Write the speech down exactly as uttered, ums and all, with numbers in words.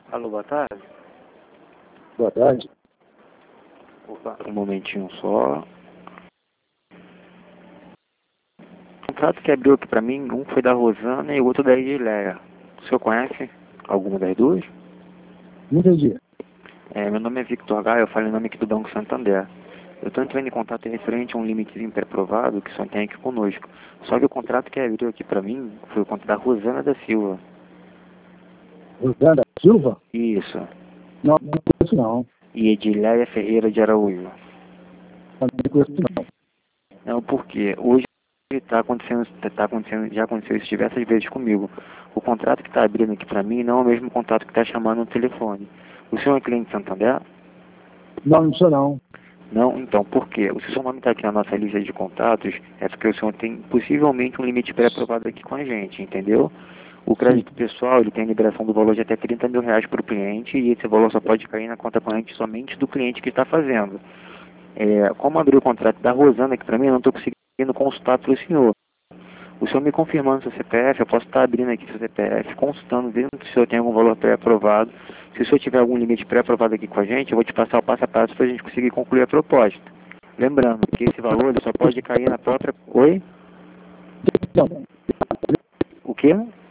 Alô, boa tarde. Boa tarde. Opa, um momentinho só. O contrato que abriu aqui pra mim, um foi da Rosana e o outro da Edileia. O senhor conhece alguma das duas? Não entendi. É, meu nome é Victor Gaia, eu falo em nome aqui do Banco Santander. Eu estou entrando em contato referente a um limitezinho pré-aprovado que só tem aqui conosco. Só que o contrato que abriu aqui pra mim foi o contrato da Rosana da Silva. Rosana Silva? Isso. Não, não conheço não. E Edileia Ferreira de Araújo. Não conheço não. Não, porque hoje está acontecendo, tá acontecendo, já aconteceu isso diversas vezes comigo. O contrato que está abrindo aqui para mim não é o mesmo contrato que está chamando no telefone. O senhor é cliente de Santander? Não, não sou não. Não? Então, por quê? O seu nome está aqui na nossa lista de contatos é porque o senhor tem possivelmente um limite pré-aprovado aqui com a gente, entendeu? O crédito pessoal, ele tem a liberação do valor de até trinta mil reais para o cliente e esse valor só pode cair na conta corrente somente do cliente que está fazendo. É, como abriu o contrato da Rosana aqui para mim, eu não estou conseguindo consultar para o senhor. O senhor me confirmando seu C P F, eu posso estar abrindo aqui seu C P F, consultando, vendo se o senhor tem algum valor pré-aprovado. Se o senhor tiver algum limite pré-aprovado aqui com a gente, eu vou te passar o passo a passo para a gente conseguir concluir a proposta. Lembrando que esse valor ele só pode cair na própria... Oi? Não. O quê?